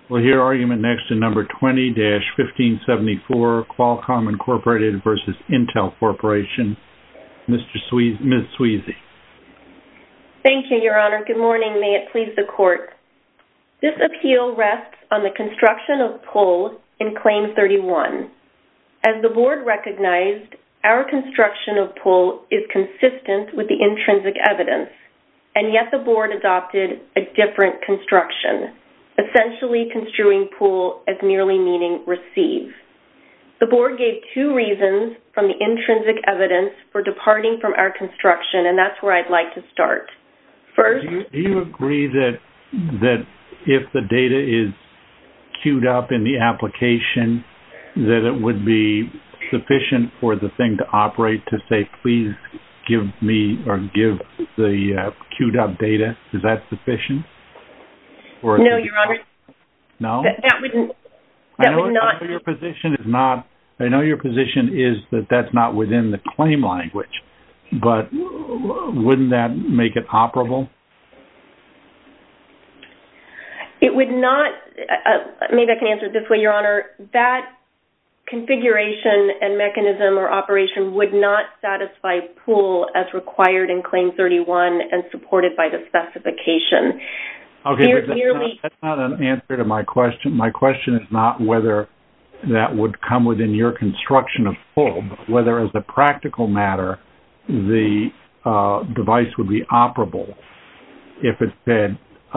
We'll hear argument next in number 20-1574, Qualcomm Incorporated versus Intel Corporation. Ms. Sweezy. Thank you, Your Honor. Good morning. May it please the Court. This appeal rests on the construction of pull in Claim 31. As the Board recognized, our construction of pull is consistent with the intrinsic evidence, and yet the Board adopted a different construction, essentially construing pull as merely meaning receive. The Board gave two reasons from the intrinsic evidence for departing from our construction, and that's where I'd like to start. First, do you agree that if the data is queued up in the application, that it would be sufficient for the thing to operate to say, please give me or give the queued up data? Is that sufficient? Or no, Your Honor. No? That would not. I know your position is not. I know your position is that that's not within the claim language, but wouldn't that make it operable? It would not. Maybe I can answer it this way, Your Honor. That configuration and mechanism or operation would not satisfy pull as required in Claim 31 and supported by the specification. Okay, but that's not an answer to my question. My question is not whether that would come within your construction of pull, but whether as a practical matter the device would be operable if it said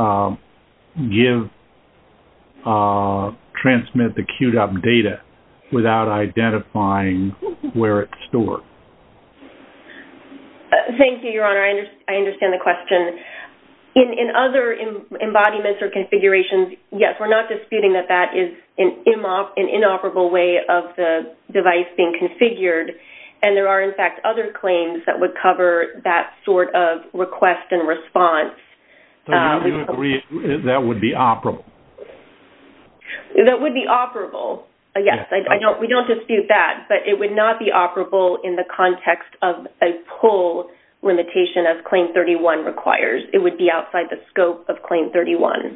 transmit the queued up data without identifying where it's stored. Thank you, Your Honor. I understand the question. In other embodiments or configurations, yes, we're not disputing that that is an inoperable way of the device being configured, and there are, in fact, other claims that would cover that sort of request and response. So you agree that would be operable? That would be operable, yes. We don't dispute that, but it would not be operable in the context of a pull limitation as Claim 31 requires. It would be outside the scope of Claim 31.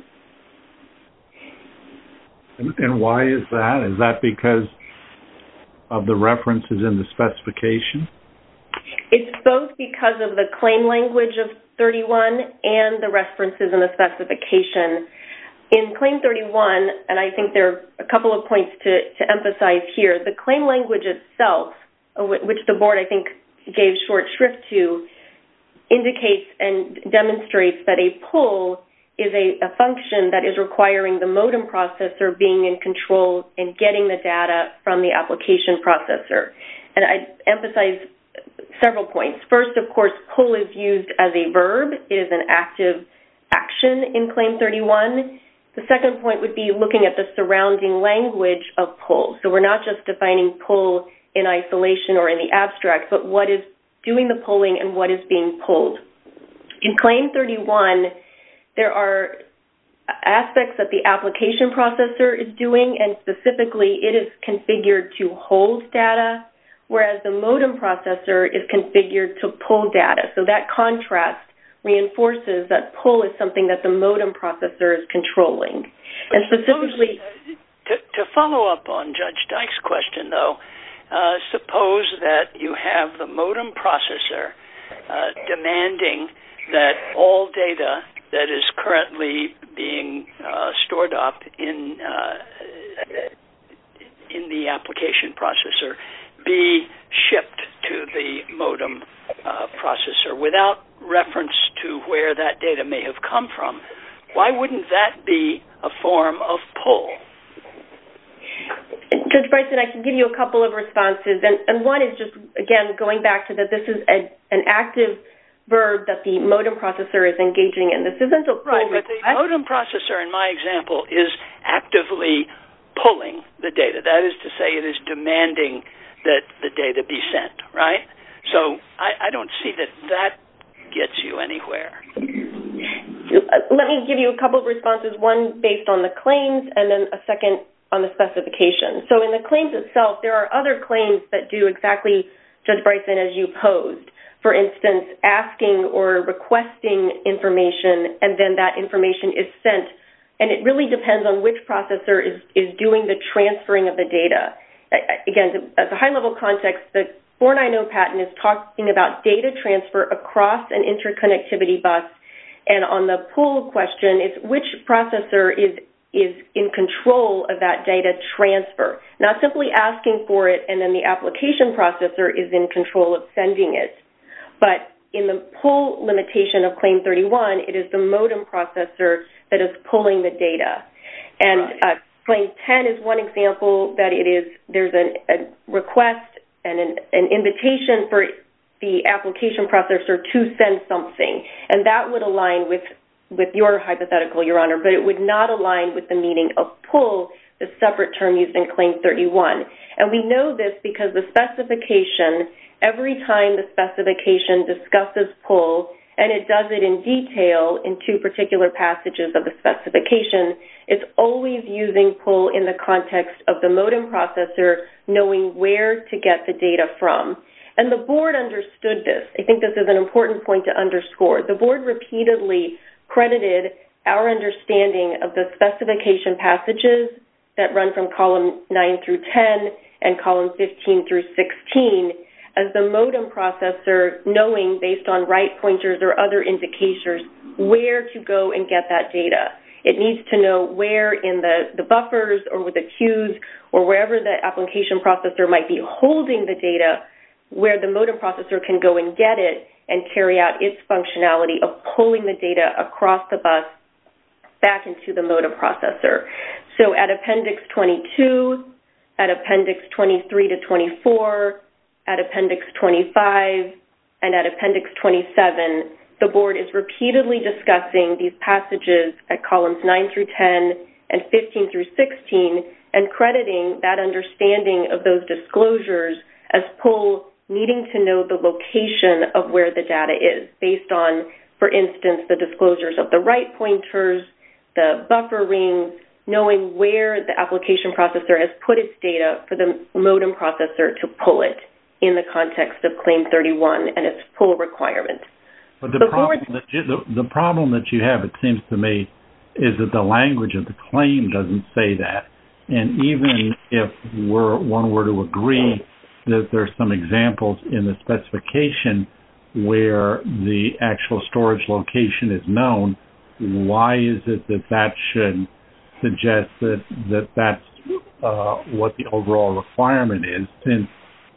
And why is that? Is that because of the references in the specification? It's both because of the claim language of 31 and the references in the specification. In Claim 31, and I think there are a couple of points to emphasize here, the claim language itself, which the Board, I think, gave short shrift to, indicates and demonstrates that a pull is a function that is requiring the modem processor being in control and getting the data from the application processor. And I emphasize several points. First, of course, pull is used as a verb. It is an active action in Claim 31. The second point would be looking at the surrounding language of pull. So we're not just defining pull in isolation or in the abstract, but what is doing the pulling and what is being pulled. In Claim 31, there are aspects that the application processor is doing, and specifically it is configured to hold data, whereas the modem processor is configured to pull data. So that contrast reinforces that pull is something that the modem processor is controlling. And specifically, to follow up on Judge Dyke's question, though, suppose that you have the modem processor demanding that all data that is currently being stored up in the application processor be shipped to the modem processor without reference to where that data may have come from. Why wouldn't that be a form of pull? Judge Bryson, I can give you a couple of responses, and one is just, again, going back to that this is an active verb that the modem processor is engaging in. This isn't a pull right, request. But the modem processor, in my example, is actively pulling the data. That is to say, it is demanding that the data be sent, right? So I don't see that gets you anywhere. Let me give you a couple of responses, one based on the claims and then a second on the specification. So in the claims itself, there are other claims that do exactly, Judge Bryson, as you posed. For instance, asking or requesting information, and then that information is sent and it really depends on which processor is doing the transferring of the data. Again, as a high-level context, the 490 patent is talking about data transfer across an interconnectivity bus, and on the pull question, it's which processor is in control of that data transfer, not simply asking for it and then the application processor is in control of sending it. But in the pull limitation of Claim 31, it is the modem processor that is pulling the data. And Claim 10 is one example that there's a request and an invitation for the application processor to send something, and that would align with your hypothetical, Your Honor, but it would not align with the meaning of pull, the separate term used in Claim 31. And we know this because the specification, every time the specification discusses pull, and it does it in detail in two particular passages of the specification, it's always using pull in the context of the modem processor knowing where to get the data from. And the board understood this. I think this is an important point to underscore. The board repeatedly credited our understanding of the specification passages that run from column 9 through 10 and column 15 through 16 as the modem processor knowing, based on right pointers or other indicators, where to go and get that data. It needs to know where in the buffers or with the queues or wherever the application processor might be holding the data, where the modem processor can go and get it and carry out its functionality of pulling the data across the bus back into the modem processor. So at Appendix 22, at Appendix 23 to 24, at Appendix 25, and at Appendix 27, the board is repeatedly discussing these passages at columns 9 through 10 and 15 through 16 and crediting that understanding of those disclosures as pull needing to know the location of where the data is based on, for instance, the disclosures of the right pointers, the buffer rings, knowing where the application processor has put its data for the modem processor to pull it in the context of Claim 31 and its pull requirement. But the problem that you have, it seems to me, is that the language of the claim doesn't say that. And even if one were to agree that there's some examples in the specification where the actual storage location is known, why is it that should suggest that that's what the overall requirement is, since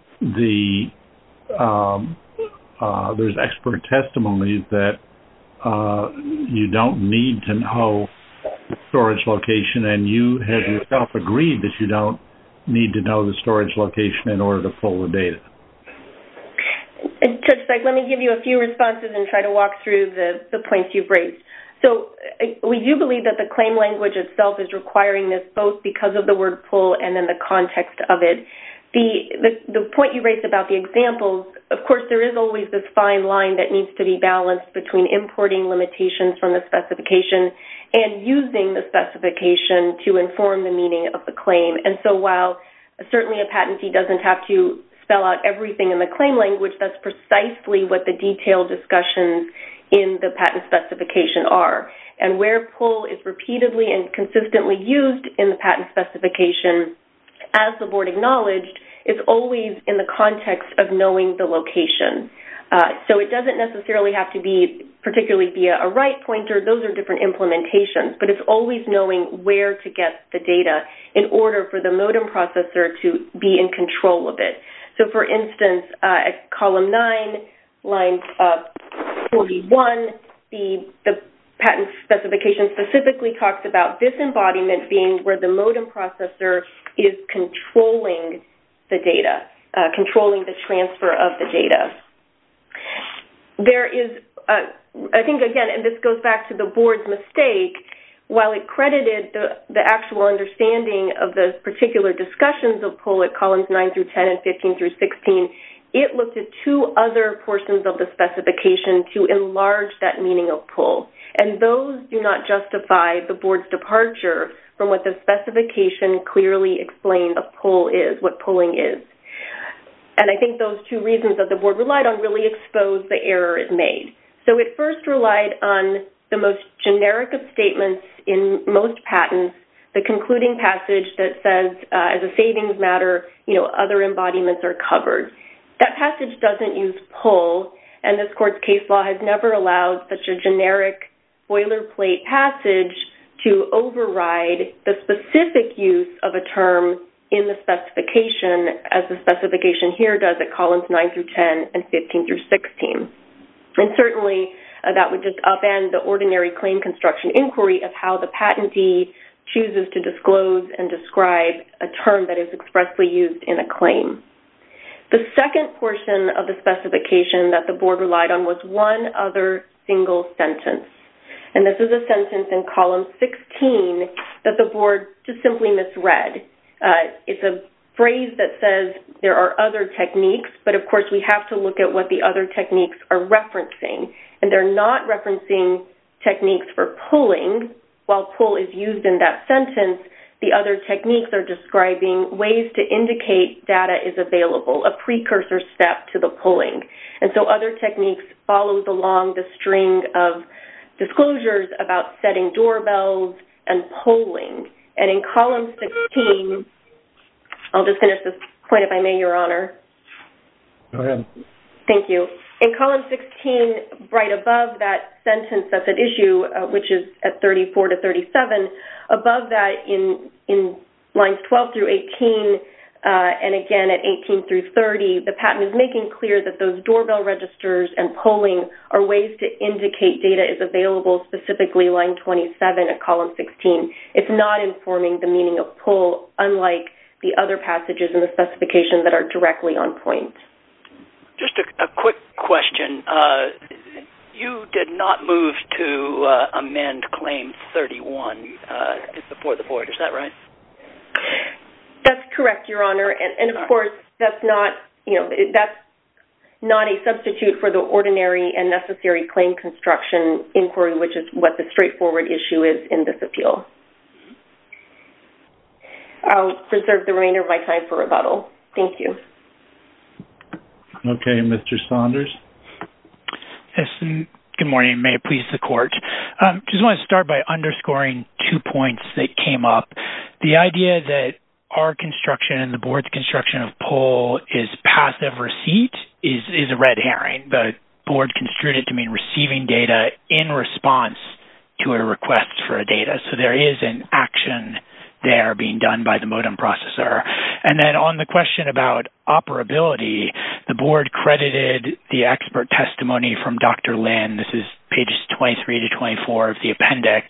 there's expert testimony that you don't need to know the storage location, and you have yourself agreed that you don't need to know the storage location in order to pull the data. Judge Dyke, let me give you a few responses and try to walk through the points you've raised. So we do believe that the claim language itself is requiring this both because of the word pull and then the context of it. The point you raised about the examples, of course, there is always this fine line that needs to be balanced between importing limitations from the specification and using the specification to inform the meaning of the claim. And so while certainly a patentee doesn't have to spell out everything in the claim language, that's precisely what the detailed discussions in the patent specification are. And where pull is repeatedly and consistently used in the patent specification, as the board acknowledged, it's always in the context of knowing the location. So it doesn't necessarily have to be particularly via a right pointer. Those are different implementations, but it's always knowing where to get the data in order for the modem processor to be in control of it. So for instance, at column 9, line 41, the patent specification specifically talks about this embodiment being where the modem processor is controlling the data, controlling the transfer of the data. There is, I think, again, and this goes back to the board's mistake, while it credited the actual understanding of the particular discussions of pull at columns 9 through 10 and 15 through 16, it looked at two other portions of the specification to enlarge that meaning of pull. And those do not justify the board's departure from what the specification clearly explains a pull is, what pulling is. And I think those two reasons that the board relied on really expose the error it made. So it first relied on the most generic of statements in most patents, the concluding passage that says, as a savings matter, other embodiments are covered. That passage doesn't use pull, and this court's case law has never allowed such a generic boilerplate passage to override the specific use of a term in the specification, as the specification here does at columns 9 through 10 and 15 through 16. And certainly, that would just upend the ordinary claim construction inquiry of how the patentee chooses to disclose and describe a term that is expressly used in a claim. The second portion of the specification that the board relied on was one other single sentence. And this is a sentence in column 16 that the board just simply misread. It's a phrase that says there are other techniques, but of course we have to look at what the other techniques are referencing. And they're not referencing techniques for pulling. While pull is used in that sentence, the other techniques are describing ways to indicate data is available, a precursor step to the pulling. And so other techniques follows along the string of disclosures about setting doorbells and polling. And in column 16, I'll just finish this point if I may, Your Honor. Go ahead. Thank you. In column 16, right above that sentence that's at issue, which is at 34 to 37, above that in lines 12 through 18, and again at 18 through 30, the patent is making clear that those doorbell registers and polling are ways to indicate data is available, specifically line 27 at column 16. It's not informing the meaning of pull, unlike the other passages in the specification that are directly on point. Just a quick question. You did not move to amend Claim 31 before the board. Is that right? That's correct, Your Honor. And of course, that's not a substitute for the ordinary and necessary claim construction inquiry, which is what the straightforward issue is in this appeal. I'll reserve the remainder of my time for rebuttal. Thank you. Okay, Mr. Saunders. Yes, good morning. May it please the court. Just want to start by underscoring 2 points that came up. The idea that our construction and the board's construction of pull is passive receipt is a red herring. The board construed it to mean receiving data in response to a request for a data. So there is an action there being done by the modem processor. And then on the question about operability, the board credited the expert testimony from Dr. Lin, this is pages 23 to 24 of the appendix,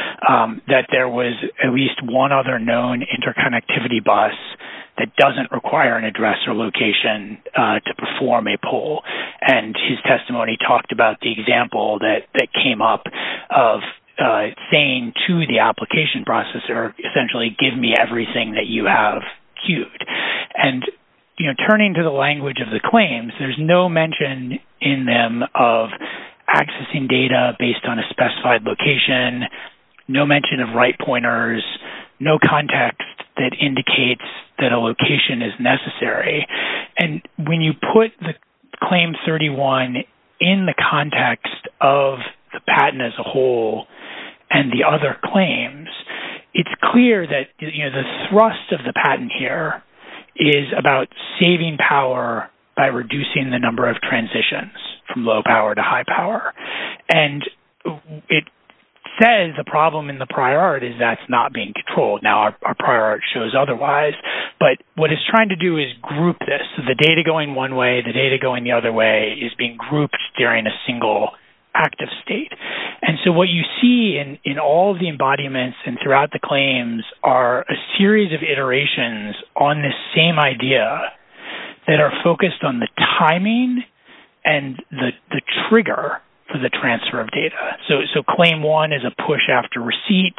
that there was at least one other known interconnectivity bus that doesn't require an address or location to perform a pull. And his testimony talked about the example that came up of saying to the application processor, essentially, give me everything that you have queued. And, turning to the language of the claims, there's no mention in them of accessing data based on a specified location, no mention of right pointers, no context that indicates that a location is necessary. And when you put the Claim 31 in the context of the patent as a whole and the other claims, it's clear that the thrust of the patent here is about saving power by reducing the number of transitions from low power to high power. And it says the problem in the prior art is that's not being controlled. Now, our prior art shows otherwise, but what it's trying to do is group this. So the data going one way, the data going the other way is being grouped during a single active state. And so what you see in all of the embodiments and throughout the claims are a series of iterations on this same idea that are focused on the timing and the trigger for the transfer of data. So Claim 1 is a push after receipt.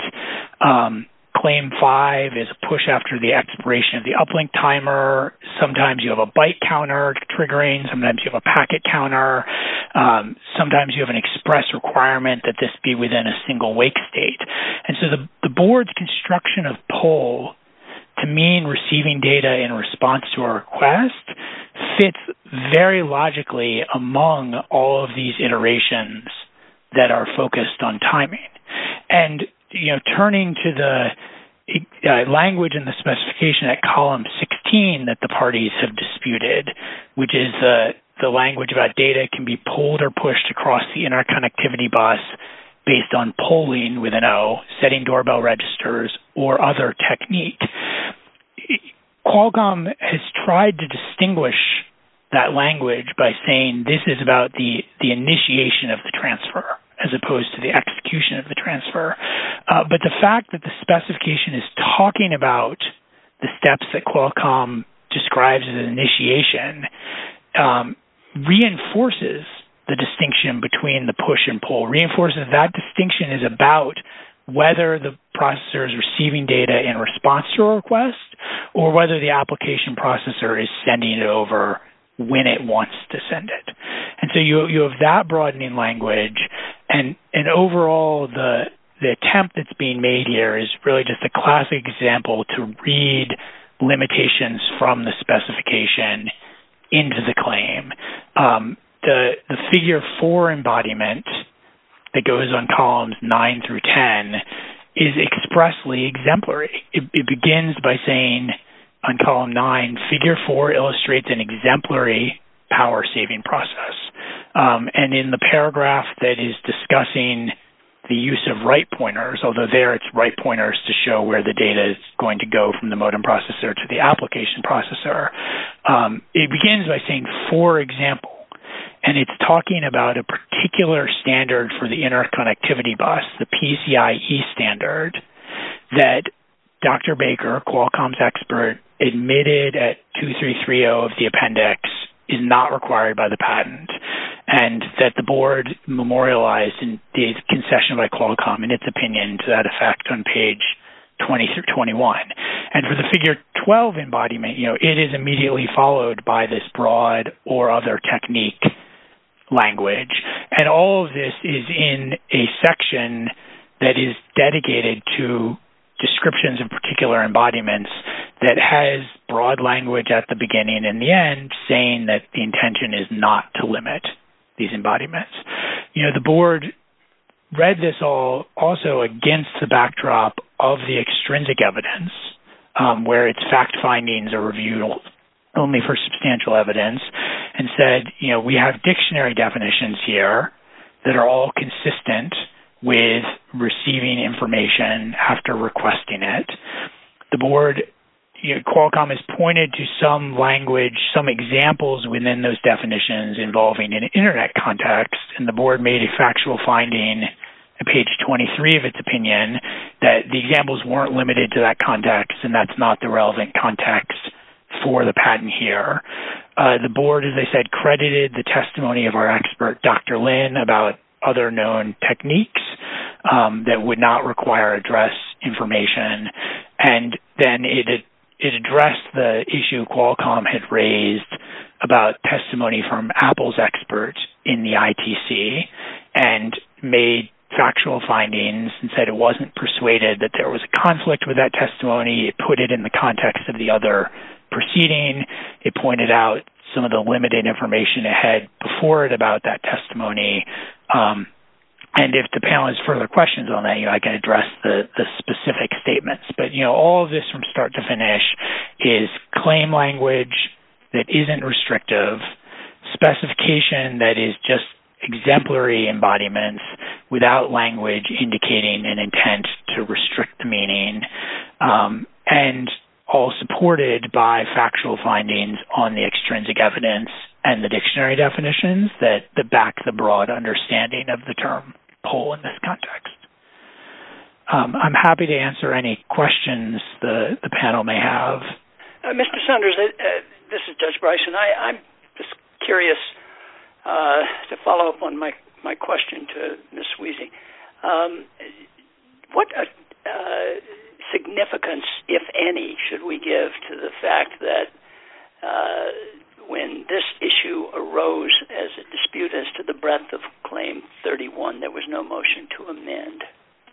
Claim 5 is a push after the expiration of the uplink timer. Sometimes you have a byte counter triggering. Sometimes you have a packet counter. Sometimes you have an express requirement that this be within a single wake state. And so the board's construction of pull to mean receiving data in response to a request fits very logically among all of these iterations that are focused on timing. And, turning to the language in the specification at column 16 that the parties have disputed, which is the language about data can be pulled or pushed across the interconnectivity bus based on polling with an O, setting doorbell registers, or other technique. Qualcomm has tried to distinguish that language by saying this is about the initiation of the transfer as opposed to the execution of the transfer. But the fact that the specification is talking about the steps that Qualcomm describes as initiation reinforces the distinction between the push and pull, reinforces that distinction is about whether the processor is receiving data in response to a request or whether the application processor is sending it over when it wants to send it. And so you have that broadening language, and overall the attempt that's being made here is really just a classic example to read limitations from the specification into the claim. The figure 4 embodiment that goes on columns 9 through 10 is expressly exemplary. It begins by saying on column 9, figure 4 illustrates an exemplary power-saving process. And in the paragraph that is discussing the use of right pointers, although there it's right pointers to show where the data is going to go from the modem processor to the application processor, it begins by saying, for example, and it's talking about a particular standard for the interconnectivity bus, the PCIe standard, that Dr. Baker, Qualcomm's expert, admitted at 2330 of the appendix is not required by the patent, and that the board memorialized in the concession by Qualcomm in its opinion to that effect on page 20 through 21. And for the figure 12 embodiment, it is immediately followed by this broad or other technique language. And all of this is in a section that is dedicated to descriptions of particular embodiments that has broad language at the beginning and the end saying that the intention is not to limit these embodiments. The board read this all also against the backdrop of the extrinsic evidence, where its fact findings are reviewed only for substantial evidence, and said, we have dictionary definitions here that are all consistent with receiving information after requesting it. The board, Qualcomm has pointed to some language, some examples within those definitions involving an internet context, and the board made a factual finding at page 23 of its opinion that the examples weren't limited to that context, and that's not the relevant context for the patent here. The board, as I said, credited the testimony of our expert, Dr. Lin, about other known techniques that would not require address information. And then it addressed the issue Qualcomm had raised about testimony from Apple's expert in the ITC and made factual findings and said it wasn't persuaded that there was a conflict with that testimony. It put it in the context of the other proceeding. It pointed out some of the limited information it had before it about that testimony. And if the panel has further questions on that, I can address the specific statements. But, all of this from start to finish is claim language that isn't restrictive, specification that is just exemplary embodiments without language indicating an intent to restrict the meaning, and all supported by factual findings on the extrinsic evidence and the dictionary definitions that back the broad understanding of the term pull in this context. I'm happy to answer any questions the panel may have. Mr. Saunders, this is Judge Bryson. I'm just curious to follow up on my question to Ms. Sweezy. What significance, if any, should we give to the fact that when this issue arose as a dispute as to the breadth of Claim 31, there was no motion to amend?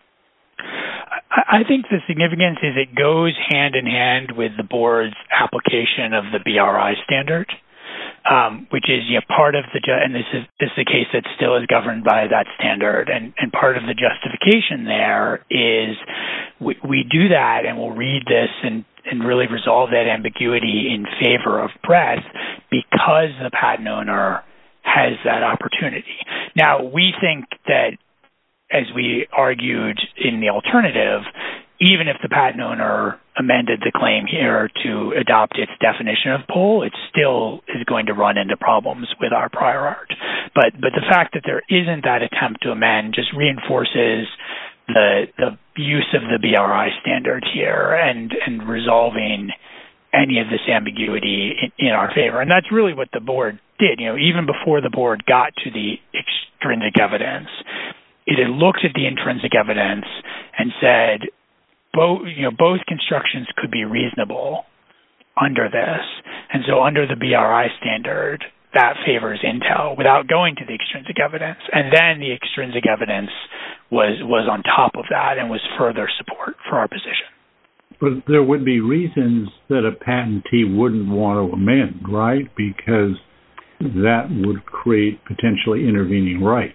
I think the significance is it goes hand in hand with the board's application of the BRI standard. which is part of the and this is a case that still is governed by that standard, and part of the justification there is we do that, and we'll read this and really resolve that ambiguity in favor of breadth because the patent owner has that opportunity. Now, we think that, as we argued in the alternative, even if the patent owner amended the claim here to adopt its definition of pull, it still is going to run into problems with our prior art. But the fact that there isn't that attempt to amend just reinforces the use of the BRI standard here and resolving any of this ambiguity in our favor. And that's really what the board did. Even before the board got to the extrinsic evidence, it had looked at the intrinsic evidence and said, both constructions could be reasonable under this. And so under the BRI standard, that favors Intel without going to the extrinsic evidence. And then the extrinsic evidence was on top of that and was further support for our position. But there would be reasons that a patentee wouldn't want to amend, right? Because that would create potentially intervening rights.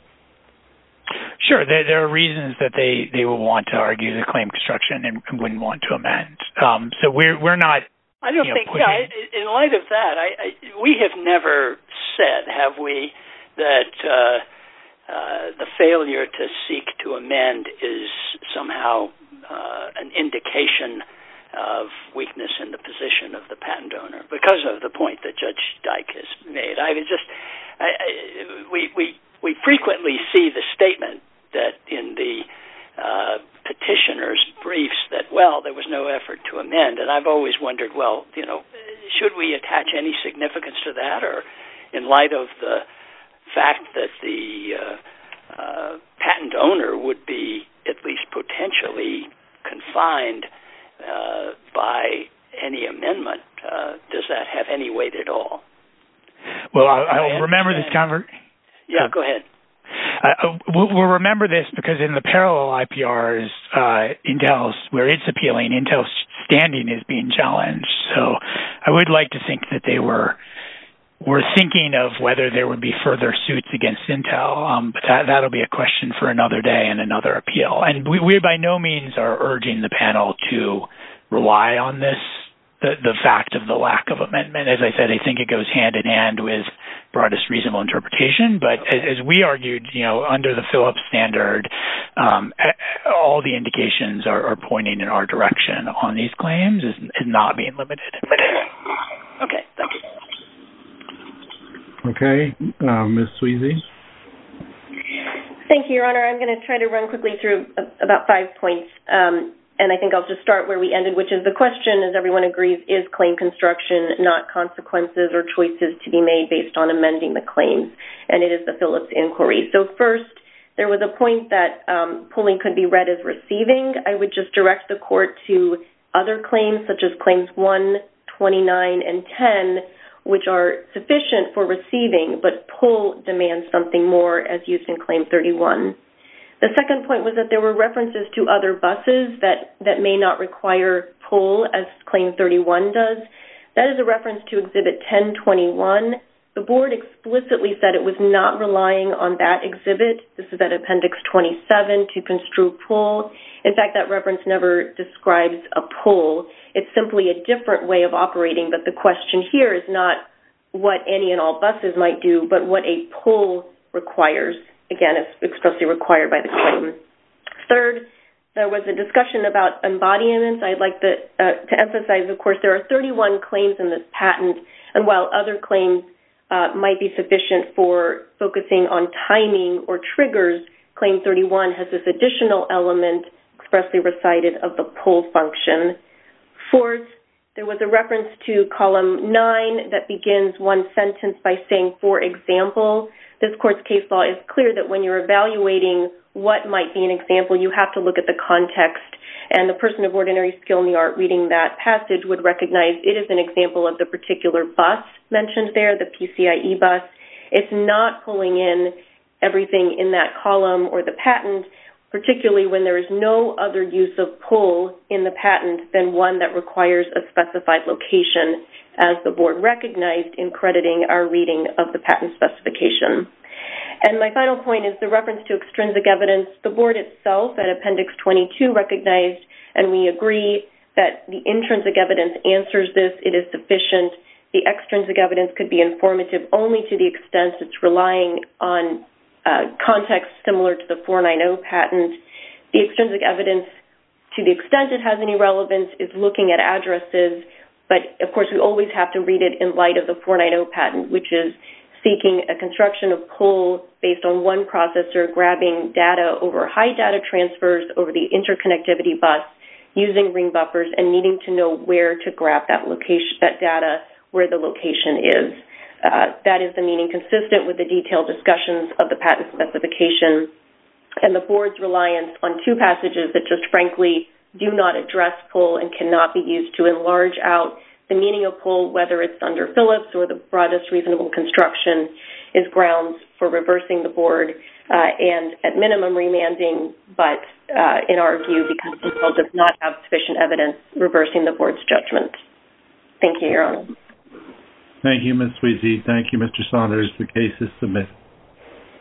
Sure, there are reasons that they will want to argue the claim construction and wouldn't want to amend. So we're not. I don't think. In light of that, we have never said, have we, that the failure to seek to amend is somehow an indication of weakness in the position of the patent owner because of the point that Judge Dyke has made. We frequently see the statement that in the petitioner's briefs that, there was no effort to amend. And I've always wondered, should we attach any significance to that? Or in light of the fact that the patent owner would be at least potentially confined by any amendment, does that have any weight at all? Well, I'll remember this conversation. Yeah, go ahead. We'll remember this because in the parallel IPRs, where it's appealing, Intel's standing is being challenged. So I would like to think that they were thinking of whether there would be further suits against Intel, but that'll be a question for another day and another appeal. And we by no means are urging the panel to rely on this, the fact of the lack of amendment. As I said, I think it goes hand in hand with broadest reasonable interpretation. But as we argued, under the Phillips standard, all the indications are pointing in our direction on these claims is not being limited. Okay, thank you. Okay, Ms. Sweezy. Thank you, Your Honor. I'm going to try to run quickly through about 5 points. And I think I'll just start where we ended, which is the question, as everyone agrees, is claim construction, not consequences or choices to be made based on amending the claims. And it is the Phillips inquiry. So first, there was a point that pulling could be read as receiving. I would just direct the court to other claims, such as claims 1, 29, and 10, which are sufficient for receiving, but pull demands something more, as used in claim 31. The second point was that there were references to other buses that may not require pull, as Claim 31 does. That is a reference to Exhibit 1021. The board explicitly said it was not relying on that exhibit. This is at Appendix 27 to construe pull. In fact, that reference never describes a pull. It's simply a different way of operating, but the question here is not what any and all buses might do, but what a pull requires. Again, it's expressly required by the claim. Third, there was a discussion about embodiments. I'd like to emphasize, of course, there are 31 claims in this patent, and while other claims might be sufficient for focusing on timing or triggers, Claim 31 has this additional element expressly recited of the pull function. Fourth, there was a reference to column 9 that begins one sentence by saying, for example. This court's case law is clear that when you're evaluating what might be an example, you have to look at the context, and the person of ordinary skill in the art reading that passage would recognize it is an example of the particular bus mentioned there, the PCIe bus. It's not pulling in everything in that column or the patent, particularly when there is no other use of pull in the patent than one that requires a specified location. as the board recognized in crediting our reading of the patent specification. And my final point is the reference to extrinsic evidence. The board itself at Appendix 22 recognized, and we agree, that the intrinsic evidence answers this. It is sufficient. The extrinsic evidence could be informative only to the extent it's relying on context similar to the 490 patent. The extrinsic evidence, to the extent it has any relevance, is looking at addresses, but of course we always have to read it in light of the 490 patent, which is seeking a construction of pull based on one processor grabbing data over high data transfers over the interconnectivity bus using ring buffers and needing to know where to grab that data, where the location is. That is the meaning consistent with the detailed discussions of the patent specification, and the board's reliance on two passages that just frankly do not address pull and cannot be used to enlarge out the meaning of pull, whether it's under Phillips or the broadest reasonable construction, is grounds for reversing the board and at minimum remanding, but in our view, because Intel does not have sufficient evidence, reversing the board's judgment. Thank you, Your Honor. Thank you, Ms. Sweezy. Thank you, Mr. Saunders. The case is submitted.